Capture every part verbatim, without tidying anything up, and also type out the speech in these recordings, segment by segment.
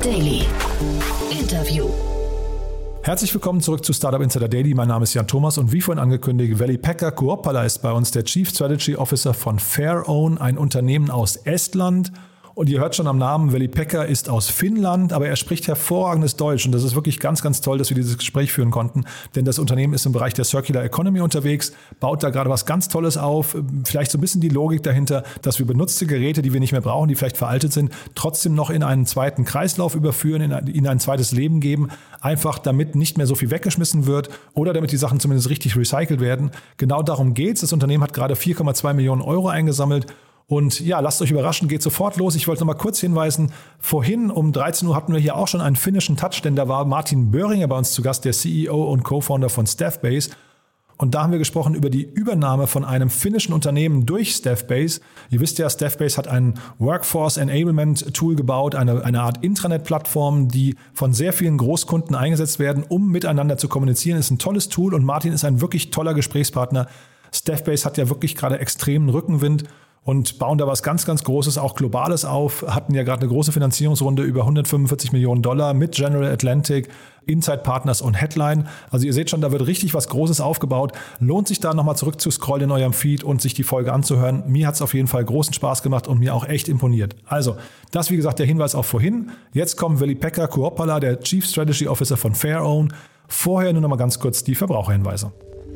Daily. Interview. Herzlich willkommen zurück zu Startup Insider Daily. Mein Name ist Jan Thomas und wie vorhin angekündigt, Veli-Pekka Kuoppala ist bei uns der Chief Strategy Officer von Fairown, ein Unternehmen aus Estland. Und ihr hört schon am Namen, Veli-Pekka ist aus Finnland, aber er spricht hervorragendes Deutsch. Und das ist wirklich ganz, ganz toll, dass wir dieses Gespräch führen konnten. Denn das Unternehmen ist im Bereich der Circular Economy unterwegs, baut da gerade was ganz Tolles auf. Vielleicht so ein bisschen die Logik dahinter, dass wir benutzte Geräte, die wir nicht mehr brauchen, die vielleicht veraltet sind, trotzdem noch in einen zweiten Kreislauf überführen, in ein, in ein zweites Leben geben. Einfach damit nicht mehr so viel weggeschmissen wird oder damit die Sachen zumindest richtig recycelt werden. Genau darum geht's. Das Unternehmen hat gerade vier Komma zwei Millionen Euro eingesammelt. Und ja, lasst euch überraschen, geht sofort los. Ich wollte noch mal kurz hinweisen, vorhin um dreizehn Uhr hatten wir hier auch schon einen finnischen Touch, denn da war Martin Böhringer bei uns zu Gast, der C E O und Co-Founder von Staffbase. Und da haben wir gesprochen über die Übernahme von einem finnischen Unternehmen durch Staffbase. Ihr wisst ja, Staffbase hat ein Workforce Enablement Tool gebaut, eine, eine Art Intranet-Plattform, die von sehr vielen Großkunden eingesetzt werden, um miteinander zu kommunizieren. Ist ein tolles Tool und Martin ist ein wirklich toller Gesprächspartner. Staffbase hat ja wirklich gerade extremen Rückenwind und bauen da was ganz, ganz Großes, auch Globales auf, hatten ja gerade eine große Finanzierungsrunde über hundertfünfundvierzig Millionen Dollar mit General Atlantic, Inside Partners und Headline. Also ihr seht schon, da wird richtig was Großes aufgebaut. Lohnt sich da nochmal zurück zu scrollen in eurem Feed und sich die Folge anzuhören. Mir hat es auf jeden Fall großen Spaß gemacht und mir auch echt imponiert. Also, das wie gesagt der Hinweis auch vorhin. Jetzt kommt Veli-Pekka Kuoppala, der Chief Strategy Officer von Fairown. Vorher nur noch mal ganz kurz die Verbraucherhinweise.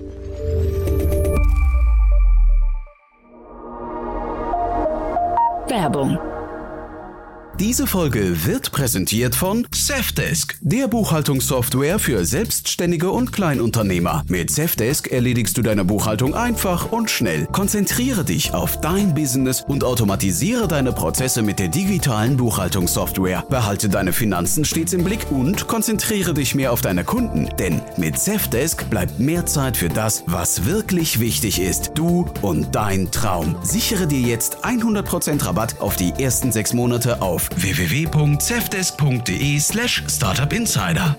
Werbung. Diese Folge wird präsentiert von Safdesk, der Buchhaltungssoftware für Selbstständige und Kleinunternehmer. Mit Safdesk erledigst du deine Buchhaltung einfach und schnell. Konzentriere dich auf dein Business und automatisiere deine Prozesse mit der digitalen Buchhaltungssoftware. Behalte deine Finanzen stets im Blick und konzentriere dich mehr auf deine Kunden. Denn mit Safdesk bleibt mehr Zeit für das, was wirklich wichtig ist. Du und dein Traum. Sichere dir jetzt hundert Prozent Rabatt auf die ersten sechs Monate auf w w w punkt safdesk punkt de slash startup insider.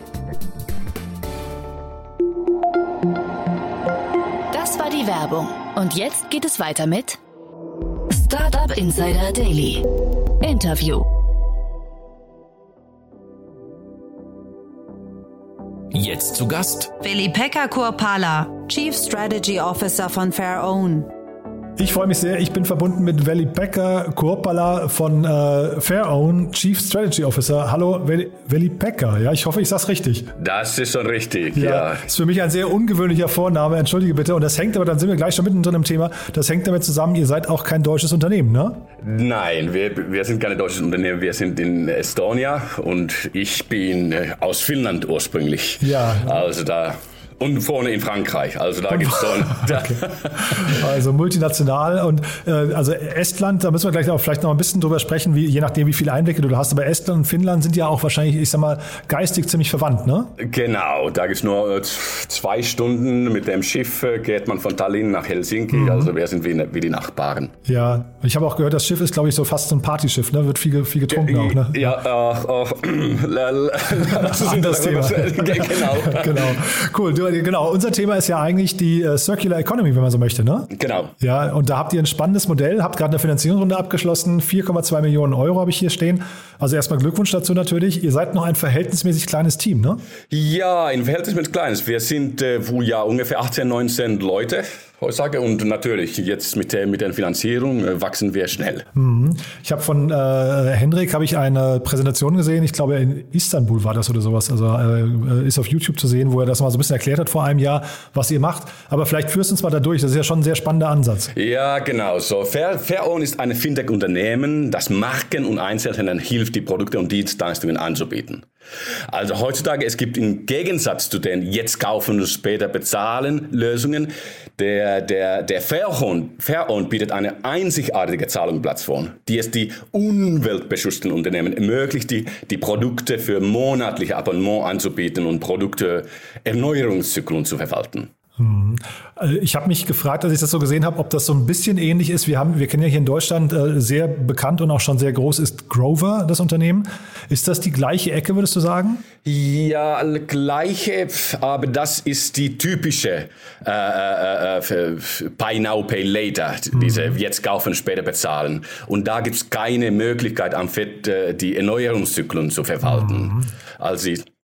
Das war die Werbung. Und jetzt geht es weiter mit Startup Insider Daily. Interview. Jetzt zu Gast Veli-Pekka Kuoppala, Chief Strategy Officer von Fairown. Ich freue mich sehr. Ich bin verbunden mit Veli-Pekka Kuoppala von äh, Fairown, Chief Strategy Officer. Hallo Veli-Pekka. Ja, ich hoffe, ich sage es richtig. Das ist schon richtig, ja, ja. Ist für mich ein sehr ungewöhnlicher Vorname. Entschuldige bitte. Und das hängt aber, dann sind wir gleich schon mittendrin im Thema. Das hängt damit zusammen, ihr seid auch kein deutsches Unternehmen, ne? Nein, wir, wir sind kein deutsches Unternehmen. Wir sind in Estonia und ich bin äh, aus Finnland ursprünglich. Ja. Also da... Und vorne in Frankreich, also da gibt es so ein... Okay. Also multinational und äh, also Estland, da müssen wir gleich auch vielleicht noch ein bisschen drüber sprechen, wie, je nachdem wie viele Einblicke du hast, aber Estland und Finnland sind ja auch wahrscheinlich, ich sag mal, geistig ziemlich verwandt, ne? Genau, da gibt es nur zwei Stunden mit dem Schiff, geht man von Tallinn nach Helsinki, mhm. Also wir sind wie, wie die Nachbarn. Ja, ich habe auch gehört, das Schiff ist, glaube ich, so fast so ein Partyschiff, ne? Wird viel, viel getrunken auch, ne? Ja, äh, äh, das ist ein anderes Thema. Genau. Genau, cool. Du, Genau, unser Thema ist ja eigentlich die äh, Circular Economy, wenn man so möchte, ne? Genau. Ja, und da habt ihr ein spannendes Modell, habt gerade eine Finanzierungsrunde abgeschlossen, vier Komma zwei Millionen Euro habe ich hier stehen. Also erstmal Glückwunsch dazu natürlich. Ihr seid noch ein verhältnismäßig kleines Team, ne? Ja, ein verhältnismäßig kleines. Wir sind äh, wohl ja ungefähr achtzehn, neunzehn Leute heutzutage und natürlich jetzt mit der, mit der Finanzierung äh, wachsen wir schnell. Mhm. Ich habe von äh, Hendrik habe ich eine Präsentation gesehen, ich glaube in Istanbul war das oder sowas, also äh, ist auf YouTube zu sehen, wo er das mal so ein bisschen erklärt hat vor einem Jahr, was ihr macht. Aber vielleicht führst du uns mal da durch, das ist ja schon ein sehr spannender Ansatz. Ja, genau so. Fair, Fairown ist ein Fintech-Unternehmen, das Marken und Einzelhändlern hilft, die Produkte und Dienstleistungen anzubieten. Also heutzutage, es gibt im Gegensatz zu den jetzt kaufen und später bezahlen Lösungen, der, der, der Fairown, Fairown bietet eine einzigartige Zahlungsplattform, die es die umweltbewussten Unternehmen ermöglicht, die, die Produkte für monatliche Abonnement anzubieten und Produkte Erneuerungszyklen zu verwalten. Ich habe mich gefragt, als ich das so gesehen habe, ob das so ein bisschen ähnlich ist. Wir haben, wir kennen ja hier in Deutschland äh, sehr bekannt und auch schon sehr groß ist Grover, das Unternehmen. Ist das die gleiche Ecke, würdest du sagen? Ja, gleiche, aber das ist die typische äh, äh, Buy Now, Pay Later, mhm. diese jetzt kaufen, später bezahlen. Und da gibt es keine Möglichkeit, am Fett äh, die Erneuerungszyklen zu verwalten. Mhm. Also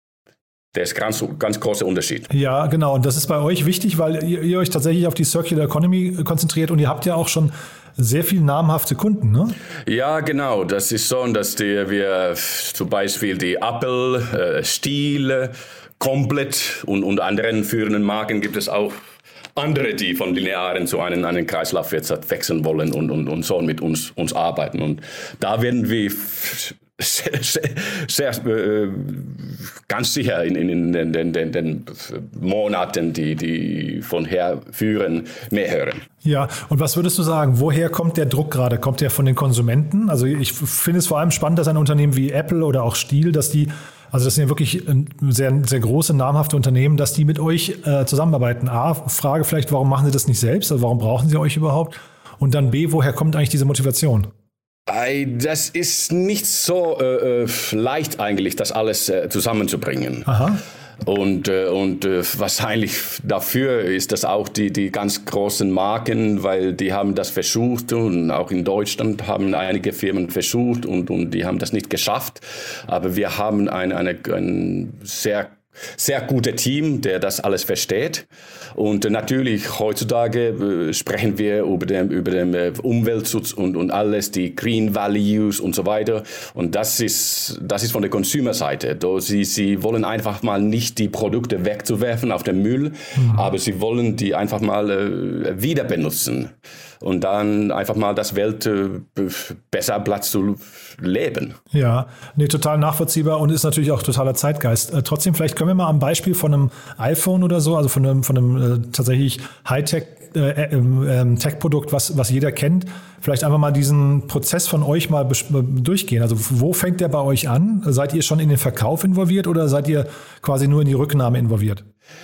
der ist ganz, ganz großer Unterschied. Ja, genau. Und das ist bei euch wichtig, weil ihr, ihr euch tatsächlich auf die Circular Economy konzentriert und ihr habt ja auch schon sehr viele namhafte Kunden, ne? Ja, genau. Das ist so, dass die, wir zum Beispiel die Apple, äh, Stihl, Komplett und, und anderen führenden Marken gibt es auch andere, die von linearen zu einem, einem Kreislaufwirtschaft wechseln wollen und, und, und so mit uns, uns arbeiten. Und da werden wir sehr, sehr, sehr äh, ganz sicher in, in, in den, den, den Monaten, die, die von her führen, mehr hören. Ja, und was würdest du sagen, woher kommt der Druck gerade? Kommt der von den Konsumenten? Also ich finde es vor allem spannend, dass ein Unternehmen wie Apple oder auch Stihl, dass die, also das sind ja wirklich sehr, sehr große, namhafte Unternehmen, dass die mit euch äh, zusammenarbeiten. A, Frage vielleicht, warum machen sie das nicht selbst? Also warum brauchen sie euch überhaupt? Und dann B, woher kommt eigentlich diese Motivation? Das ist nicht so äh, leicht eigentlich, das alles äh, zusammenzubringen. Aha. Und, äh, und äh, wahrscheinlich dafür ist das auch die, die ganz großen Marken, weil die haben das versucht und auch in Deutschland haben einige Firmen versucht und, und die haben das nicht geschafft. Aber wir haben ein, eine, ein sehr Sehr gutes Team, der das alles versteht. Und natürlich heutzutage äh, sprechen wir über den, über den äh, Umweltschutz und, und alles, die Green Values und so weiter. Und das ist, das ist von der Consumer-Seite. Sie, sie wollen einfach mal nicht die Produkte wegzuwerfen auf den Müll, mhm. aber sie wollen die einfach mal äh, wieder benutzen. Und dann einfach mal das Welt äh, besser Platz zu leben. Ja, nee, total nachvollziehbar und ist natürlich auch totaler Zeitgeist. Äh, trotzdem, vielleicht können wir mal am Beispiel von einem iPhone oder so, also von einem, von einem äh, tatsächlich Hightech äh, äh, Tech-Produkt, was, was jeder kennt, vielleicht einfach mal diesen Prozess von euch mal bes- durchgehen. Also wo fängt der bei euch an? Seid ihr schon in den Verkauf involviert oder seid ihr quasi nur in die Rücknahme involviert?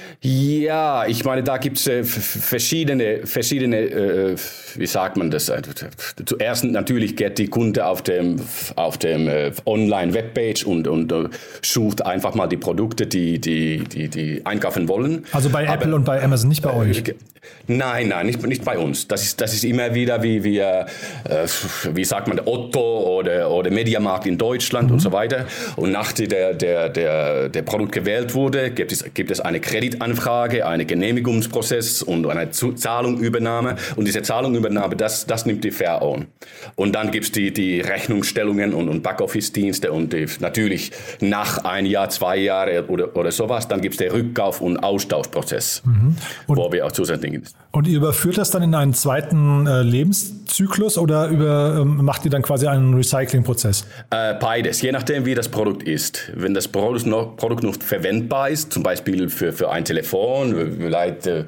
Ja, ich meine, da gibt es äh, verschiedene, verschiedene äh, wie sagt man das? Zuerst natürlich geht die Kunde auf dem, auf dem äh, Online-Webpage und, und äh, sucht einfach mal die Produkte, die, die, die, die einkaufen wollen. Also bei Apple Aber, und bei Amazon, nicht bei äh, euch? Nein, nein, nicht, nicht bei uns. Das ist, das ist immer wieder wie, wie, äh, wie sagt man, Otto oder, oder Mediamarkt in Deutschland mhm. und so weiter. Und nachdem der, der, der, der Produkt gewählt wurde, gibt es, gibt es eine Kreditanfrage, einen Genehmigungsprozess und eine Zahlungübernahme. Und diese Zahlungübernahme, das, das nimmt die Fair Own. Und dann gibt es die, die Rechnungsstellungen und, und Backoffice-Dienste und die, natürlich nach ein Jahr, zwei Jahre oder, oder sowas, dann gibt es den Rückkauf- und Austauschprozess, mhm. und, wo wir auch zusätzlich. Und ihr überführt das dann in einen zweiten äh, Lebenszyklus oder über, ähm, macht ihr dann quasi einen Recyclingprozess? Äh, beides, je nachdem wie das Produkt ist. Wenn das Produkt noch, Produkt noch verwendbar ist, zum Beispiel für, für ein Telefon, vielleicht äh,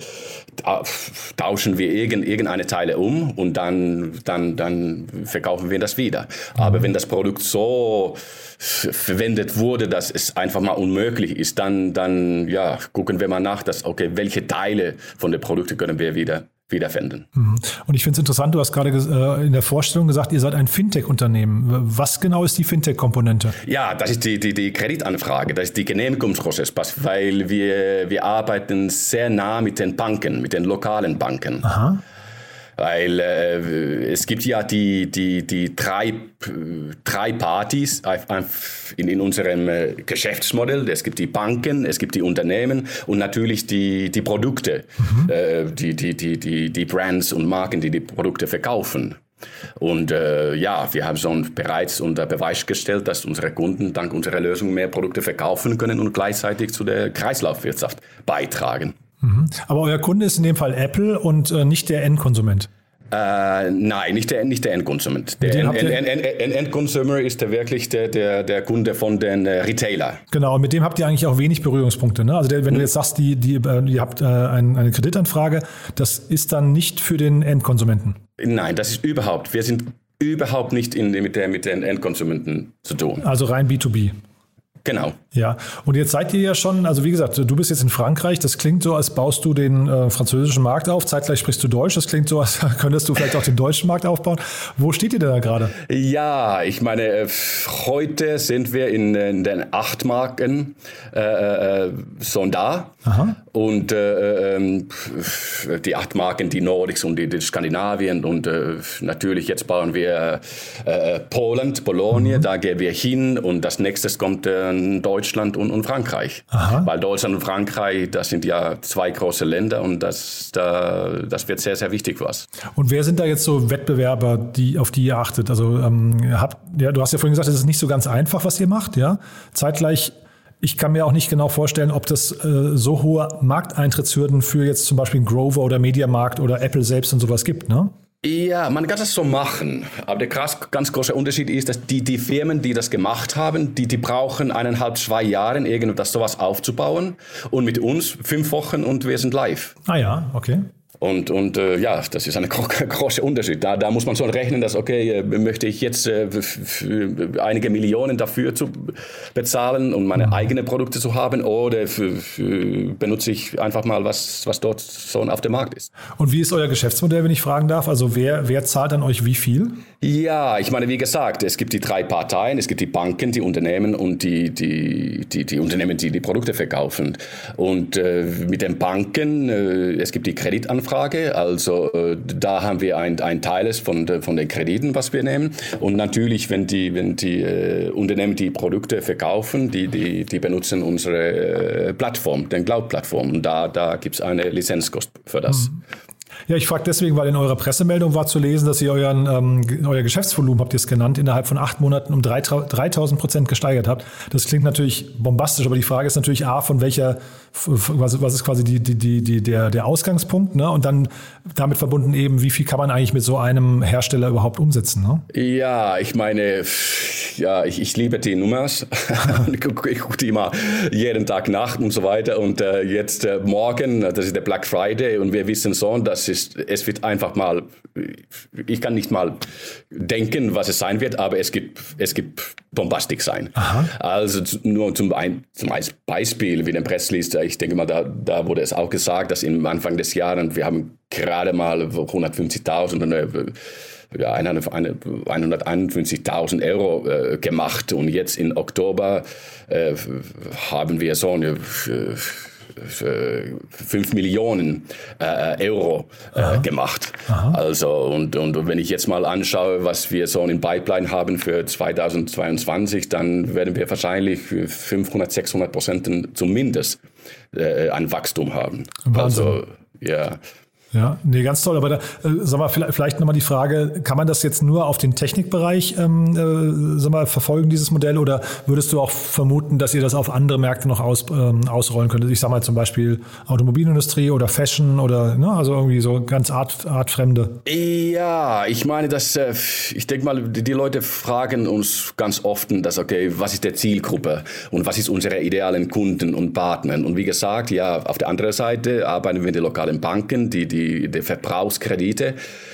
tauschen wir irgend, irgendeine Teile um und dann, dann, dann verkaufen wir das wieder. Aber mhm. wenn das Produkt so verwendet wurde, dass es einfach mal unmöglich ist, dann, dann ja, gucken wir mal nach, dass, okay, welche Teile von den Produkten können wir wieder wiederfinden. Und ich finde es interessant, du hast gerade äh, in der Vorstellung gesagt, ihr seid ein Fintech-Unternehmen. Was genau ist die Fintech-Komponente? Ja, das ist die, die, die Kreditanfrage, das ist die Genehmigungsprozess, weil wir, wir arbeiten sehr nah mit den Banken, mit den lokalen Banken. Aha. Weil äh, es gibt ja die, die, die drei, drei Partys in, in unserem äh, Geschäftsmodell. Es gibt die Banken, es gibt die Unternehmen und natürlich die, die Produkte, mhm. äh, die, die, die, die, die Brands und Marken, die die Produkte verkaufen. Und äh, ja, wir haben schon bereits unter Beweis gestellt, dass unsere Kunden dank unserer Lösung mehr Produkte verkaufen können und gleichzeitig zu der Kreislaufwirtschaft beitragen. Aber euer Kunde ist in dem Fall Apple und äh, nicht der Endkonsument? Äh, nein, nicht der, nicht der Endkonsument. Der End, End, End, End, Endconsumer ist der wirklich der, der, der Kunde von den äh, Retailer. Genau, und mit dem habt ihr eigentlich auch wenig Berührungspunkte. Ne? Also der, wenn mhm. du jetzt sagst, die, die, äh, ihr habt äh, ein, eine Kreditanfrage, das ist dann nicht für den Endkonsumenten? Nein, das ist überhaupt, wir sind überhaupt nicht in, mit, der, mit den Endkonsumenten zu tun. Also rein B zwei B? Genau. Ja, und jetzt seid ihr ja schon, also wie gesagt, du bist jetzt in Frankreich, das klingt so, als baust du den äh, französischen Markt auf, zeitgleich sprichst du Deutsch, das klingt so, als könntest du vielleicht auch den deutschen Markt aufbauen. Wo steht ihr denn da gerade? Ja, ich meine, äh, heute sind wir in, in den acht Marken äh, äh, schon da. Aha. Und äh, äh, die acht Marken, die Nordics und die, die Skandinavien und äh, natürlich jetzt bauen wir äh, Polen, Polonia, mhm. da gehen wir hin und das nächste kommt äh, Deutschland und, und Frankreich. Aha. Weil Deutschland und Frankreich, das sind ja zwei große Länder und das, da, das wird sehr, sehr wichtig für uns. Und wer sind da jetzt so Wettbewerber, die, auf die ihr achtet? Also ähm, habt, ja, du hast ja vorhin gesagt, es ist nicht so ganz einfach, was ihr macht, ja? Zeitgleich, ich kann mir auch nicht genau vorstellen, ob das äh, so hohe Markteintrittshürden für jetzt zum Beispiel Grover oder Mediamarkt oder Apple selbst und sowas gibt, ne? Ja, man kann das so machen. Aber der krass, ganz große Unterschied ist, dass die, die Firmen, die das gemacht haben, die, die brauchen eineinhalb, zwei Jahre, irgendwie das sowas aufzubauen. Und mit uns fünf Wochen und wir sind live. Ah ja, okay. Und, und äh, ja, das ist ein großer Unterschied. Da, da muss man schon rechnen, dass, okay, äh, möchte ich jetzt äh, einige Millionen dafür zu bezahlen, um meine mhm. eigenen Produkte zu haben, oder für, für benutze ich einfach mal, was, was dort schon auf dem Markt ist. Und wie ist euer Geschäftsmodell, wenn ich fragen darf? Also wer, wer zahlt an euch wie viel? Ja, ich meine, wie gesagt, es gibt die drei Parteien. Es gibt die Banken, die Unternehmen und die, die, die, die Unternehmen, die die Produkte verkaufen. Und äh, mit den Banken, äh, es gibt die Kreditanfragen. Frage. Also äh, da haben wir ein, ein Teil von, de, von den Krediten, was wir nehmen. Und natürlich, wenn die, wenn die äh, Unternehmen die Produkte verkaufen, die, die, die benutzen unsere äh, Plattform, den Cloud-Plattform. Und da, da gibt es eine Lizenzkost für das. Mhm. Ja, ich frage deswegen, weil in eurer Pressemeldung war zu lesen, dass ihr euren, ähm, euer Geschäftsvolumen, habt ihr es genannt, innerhalb von acht Monaten um dreitausend Prozent gesteigert habt. Das klingt natürlich bombastisch, aber die Frage ist natürlich A, von welcher, was, was ist quasi die, die, die, die, der, der Ausgangspunkt, ne? Und dann damit verbunden eben, wie viel kann man eigentlich mit so einem Hersteller überhaupt umsetzen, ne? Ja, ich meine, ja, ich, ich liebe die Nummers. ich gucke guck die immer jeden Tag nach und so weiter. Und äh, jetzt äh, morgen, das ist der Black Friday und wir wissen schon, dass es, es wird einfach mal, ich kann nicht mal denken, was es sein wird, aber es gibt, es gibt Bombastik sein. Aha. Also nur zum, ein, zum Beispiel, wie den Pressliste, ich denke mal, da, da wurde es auch gesagt, dass im Anfang des Jahres, wir haben gerade mal hundertfünfzigtausend ja, hunderteinundfünfzigtausend Euro äh, gemacht und jetzt im Oktober äh, haben wir so eine äh, fünf Millionen äh, Euro äh, gemacht. Aha. Also und, und wenn ich jetzt mal anschaue, was wir so in Pipeline haben für zweitausendzweiundzwanzig, dann werden wir wahrscheinlich fünfhundert, sechshundert Prozent zumindest äh, an Wachstum haben. Wahnsinn. Also ja. Ja, nee, ganz toll. Aber da, äh, sag mal, vielleicht, vielleicht nochmal die Frage, kann man das jetzt nur auf den Technikbereich ähm, äh, sag mal, verfolgen, dieses Modell? Oder würdest du auch vermuten, dass ihr das auf andere Märkte noch aus, ähm, ausrollen könntet? Ich sag mal zum Beispiel Automobilindustrie oder Fashion oder ne, also irgendwie so ganz art, artfremde. Ja, ich meine, dass äh, ich denke mal, die, die Leute fragen uns ganz oft, dass, okay, was ist der Zielgruppe und was ist unsere idealen Kunden und Partner? Und wie gesagt, ja, auf der anderen Seite arbeiten wir mit den lokalen Banken, die die Die, die Verbrauchskredite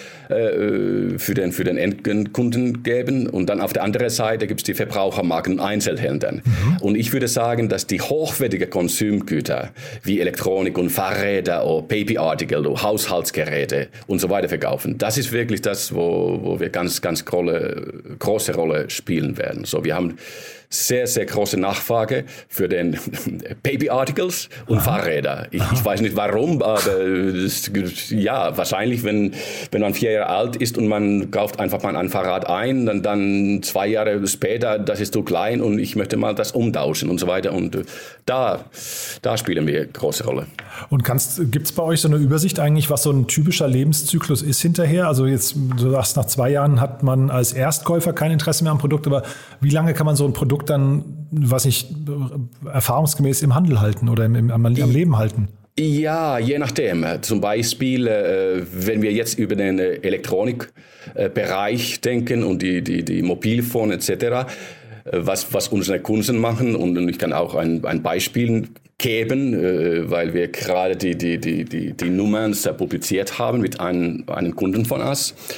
äh, für, den, für den Endkunden geben. Und dann auf der anderen Seite gibt es die Verbrauchermarken und Einzelhändler. Mhm. Und ich würde sagen, dass die hochwertigen Konsumgüter wie Elektronik und Fahrräder oder Babyartikel oder Haushaltsgeräte und so weiter verkaufen, das ist wirklich das, wo, wo wir ganz, ganz große, große Rolle spielen werden. So, wir haben sehr, sehr große Nachfrage für den Baby-Articles und Aha. Fahrräder. Ich, ich weiß nicht warum, aber das, ja, wahrscheinlich, wenn, wenn man vier Jahre alt ist und man kauft einfach mal ein Fahrrad ein, dann, dann zwei Jahre später, das ist zu klein und ich möchte mal das umtauschen und so weiter. Und da, da spielen wir eine große Rolle. Und gibt es bei euch so eine Übersicht eigentlich, was so ein typischer Lebenszyklus ist hinterher? Also jetzt, du sagst, nach zwei Jahren hat man als Erstkäufer kein Interesse mehr am Produkt, aber wie lange kann man so ein Produkt dann, was ich erfahrungsgemäß im Handel halten oder im, im, am, am Leben halten? Ja, je nachdem. Zum Beispiel, äh, wenn wir jetzt über den äh, Elektronikbereich äh, denken und die, die, die Mobilfone et cetera, äh, was, was unsere Kunden machen, und, und ich kann auch ein, ein Beispiel geben, äh, weil wir gerade die, die, die, die, die Nummern publiziert haben mit einem, einem Kunden von uns.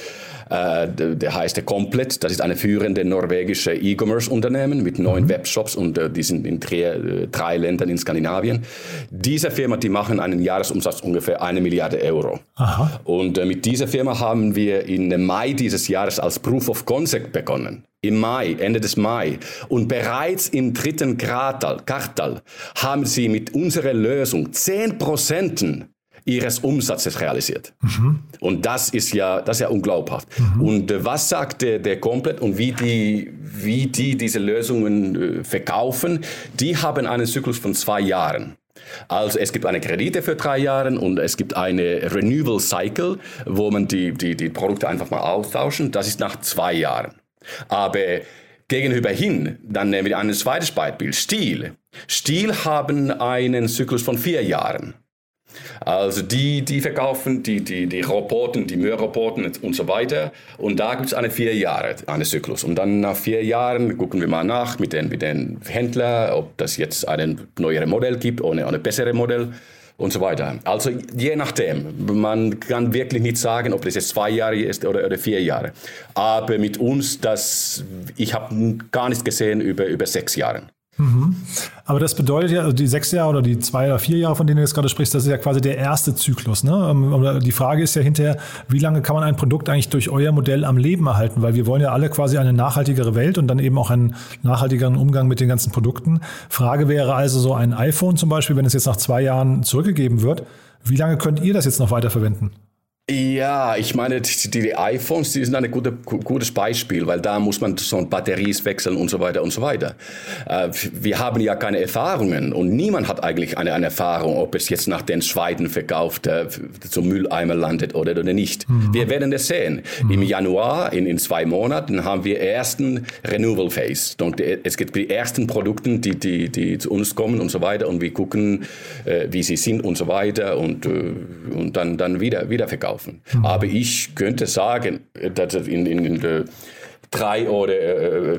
Äh, der, der heißt der Komplett. Das ist eine führende norwegische E-Commerce-Unternehmen mit neun mhm. Webshops und äh, die sind in drei, äh, drei Ländern in Skandinavien. Diese Firma, die machen einen Jahresumsatz ungefähr eine Milliarde Euro. Aha. Und äh, mit dieser Firma haben wir im Mai dieses Jahres als Proof of Concept begonnen. Im Mai, Ende des Mai. Und bereits im dritten Quartal, Quartal haben sie mit unserer Lösung zehn Prozent ihres Umsatzes realisiert. Mhm. Und das ist ja, das ist ja unglaubhaft. Mhm. Und äh, was sagt der, der Komplett und wie die, wie die diese Lösungen äh, verkaufen? Die haben einen Zyklus von zwei Jahren. Also es gibt eine Kredite für drei Jahre und es gibt eine Renewal Cycle, wo man die, die, die Produkte einfach mal austauschen. Das ist nach zwei Jahren. Aber gegenüber hin, dann nehmen wir ein zweites Beispiel, Stihl. Stihl haben einen Zyklus von vier Jahren. Also die, die verkaufen die, die, die Roboten, die Müllroboten und so weiter. Und da gibt es eine vier Jahre, einen Zyklus. Und dann nach vier Jahren gucken wir mal nach mit den, mit den Händlern, ob das jetzt ein neueres Modell gibt oder ein besseres Modell und so weiter. Also je nachdem. Man kann wirklich nicht sagen, ob das jetzt zwei Jahre ist oder, oder vier Jahre. Aber mit uns, das, ich habe gar nichts gesehen über, über sechs Jahre. Mhm. Aber das bedeutet ja, also die sechs Jahre oder die zwei oder vier Jahre, von denen du jetzt gerade sprichst, das ist ja quasi der erste Zyklus. Ne? Die Frage ist ja hinterher, wie lange kann man ein Produkt eigentlich durch euer Modell am Leben erhalten? Weil wir wollen ja alle quasi eine nachhaltigere Welt und dann eben auch einen nachhaltigeren Umgang mit den ganzen Produkten. Frage wäre also so ein iPhone zum Beispiel, wenn es jetzt nach zwei Jahren zurückgegeben wird, wie lange könnt ihr das jetzt noch weiterverwenden? Ja, ich meine, die, die iPhones, die sind ein gute, gutes Beispiel, weil da muss man so Batteries wechseln und so weiter und so weiter. Äh, wir haben ja keine Erfahrungen und niemand hat eigentlich eine, eine Erfahrung, ob es jetzt nach den zweiten verkauft äh, zum Mülleimer landet oder, oder nicht. Mhm. Wir werden das sehen. Mhm. Im Januar, in, in zwei Monaten, haben wir ersten Renewal Phase. Und es gibt die ersten Produkte, die, die, die zu uns kommen und so weiter und wir gucken, äh, wie sie sind und so weiter und, äh, und dann, dann wieder, wieder verkaufen. Mhm. Aber ich könnte sagen, dass in, in, in de drei oder äh,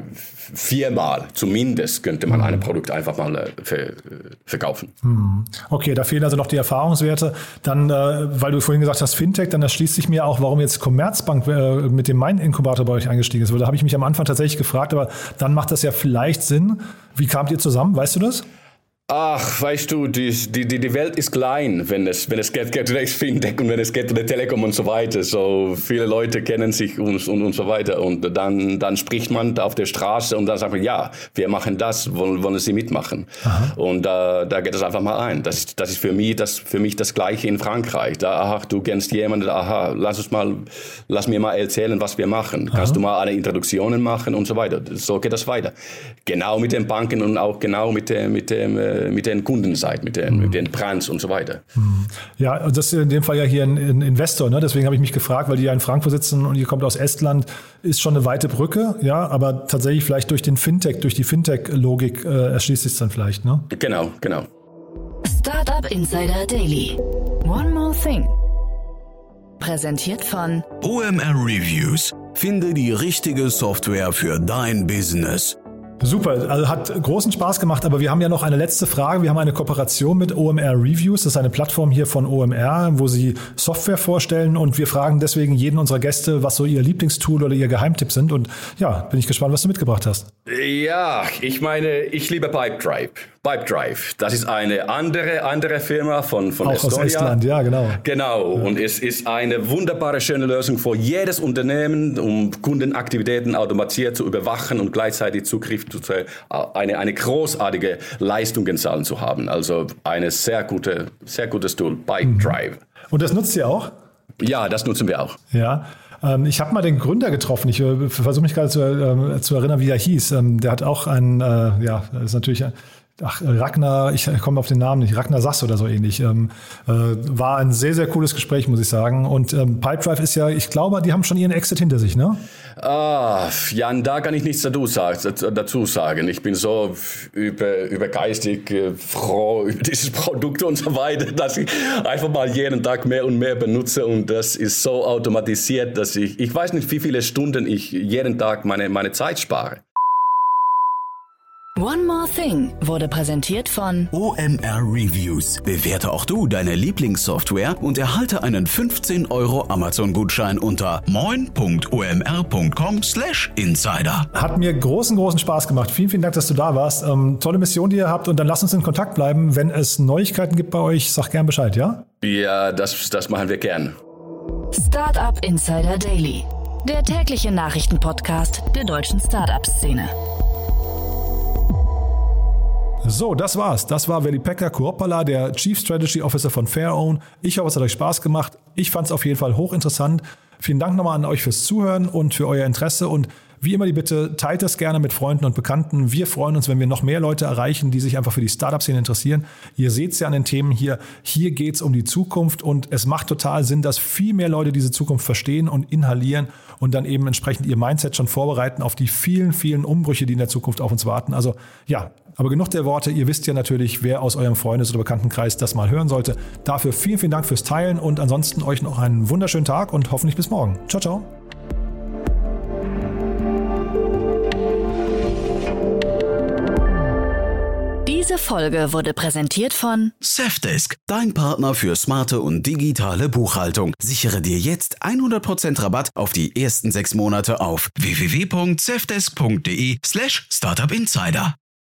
viermal zumindest könnte man ein Produkt einfach mal äh, ver, verkaufen. Okay, da fehlen also noch die Erfahrungswerte. Dann, äh, weil du vorhin gesagt hast, Fintech, dann erschließt sich mir auch, warum jetzt Commerzbank äh, mit dem Main-Inkubator bei euch eingestiegen ist. Weil da habe ich mich am Anfang tatsächlich gefragt, aber dann macht das ja vielleicht Sinn. Wie kamt ihr zusammen? Weißt du das? Ach, weißt du, die, die, die Welt ist klein, wenn es, wenn es geht, geht um Fintech und wenn es geht um die Telekom und so weiter. So viele Leute kennen sich und, und, und so weiter. Und dann, dann spricht man auf der Straße und dann sagt man, ja, wir machen das, wollen, wollen Sie mitmachen? Aha. Und äh, da geht es einfach mal ein. Das ist, das ist für mich das, für mich das Gleiche in Frankreich. Da, aha, du kennst jemanden, aha, lass uns mal, lass mir mal erzählen, was wir machen. Aha. Kannst du mal eine Introduktion machen und so weiter. So geht das weiter. Genau mit den Banken und auch genau mit dem, mit dem, mit den Kundenseite, mit den, mhm. mit den Brands und so weiter. Ja, das ist in dem Fall ja hier ein, ein Investor, ne? Deswegen habe ich mich gefragt, weil die ja in Frankfurt sitzen und ihr kommt aus Estland, ist schon eine weite Brücke, ja, aber tatsächlich vielleicht durch den Fintech, durch die Fintech-Logik äh, erschließt sich dann vielleicht, ne? Genau, genau. Startup Insider Daily. One more thing. Präsentiert von O M R Reviews. Finde die richtige Software für dein Business. Super, also hat großen Spaß gemacht, aber wir haben ja noch eine letzte Frage. Wir haben eine Kooperation mit O M R Reviews. Das ist eine Plattform hier von O M R, wo sie Software vorstellen und wir fragen deswegen jeden unserer Gäste, was so ihr Lieblingstool oder ihr Geheimtipp sind. Und ja, bin ich gespannt, was du mitgebracht hast. Ja, ich meine, ich liebe Pipedrive. Pipedrive, das ist eine andere, andere Firma von, von Auch Estonia. Aus Estland, ja, genau. Genau, ja. Und es ist eine wunderbare, schöne Lösung für jedes Unternehmen, um Kundenaktivitäten automatisiert zu überwachen und gleichzeitig Zugriff zu eine, eine großartige Leistungszahlen zu haben. Also eine sehr gute, sehr gutes Tool, Pipedrive. Und das nutzt ihr auch? Ja, das nutzen wir auch. Ja. Ich habe mal den Gründer getroffen. Ich versuche mich gerade zu, äh, zu erinnern, wie er hieß. Der hat auch einen, äh, ja, das ist natürlich, ach, Ragnar, ich komme auf den Namen nicht, Ragnar Sass oder so ähnlich. Ähm, äh, war ein sehr, sehr cooles Gespräch, muss ich sagen. Und ähm, Pipedrive ist ja, ich glaube, die haben schon ihren Exit hinter sich, ne? Ah, Jan, da kann ich nichts dazu sagen. Ich bin so über, übergeistig äh, froh über dieses Produkt und so weiter, dass ich einfach mal jeden Tag mehr und mehr benutze und das ist so automatisiert, dass ich, ich weiß nicht, wie viele Stunden ich jeden Tag meine, meine Zeit spare. One More Thing wurde präsentiert von O M R Reviews. Bewerte auch du deine Lieblingssoftware und erhalte einen fünfzehn Euro Amazon-Gutschein unter moin punkt o m r punkt com slash insider. Hat mir großen, großen Spaß gemacht. Vielen, vielen Dank, dass du da warst. Ähm, tolle Mission, die ihr habt. Und dann lasst uns in Kontakt bleiben. Wenn es Neuigkeiten gibt bei euch, sag gern Bescheid, ja? Ja, das, das machen wir gern. Startup Insider Daily, der tägliche Nachrichtenpodcast der deutschen Startup-Szene. So, das war's. Das war Veli-Pekka Kuoppala, der Chief Strategy Officer von FairOwn. Ich hoffe, es hat euch Spaß gemacht. Ich fand es auf jeden Fall hochinteressant. Vielen Dank nochmal an euch fürs Zuhören und für euer Interesse. Und wie immer die Bitte, teilt es gerne mit Freunden und Bekannten. Wir freuen uns, wenn wir noch mehr Leute erreichen, die sich einfach für die Startup-Szene interessieren. Ihr seht es ja an den Themen hier. Hier geht es um die Zukunft und es macht total Sinn, dass viel mehr Leute diese Zukunft verstehen und inhalieren und dann eben entsprechend ihr Mindset schon vorbereiten auf die vielen, vielen Umbrüche, die in der Zukunft auf uns warten. Also ja, aber genug der Worte. Ihr wisst ja natürlich, wer aus eurem Freundes- oder Bekanntenkreis das mal hören sollte. Dafür vielen, vielen Dank fürs Teilen und ansonsten euch noch einen wunderschönen Tag und hoffentlich bis morgen. Ciao, ciao. Diese Folge wurde präsentiert von Safdesk, dein Partner für smarte und digitale Buchhaltung. Sichere dir jetzt hundert Prozent Rabatt auf die ersten sechs Monate auf w w w punkt safdesk punkt d e slash startup insider.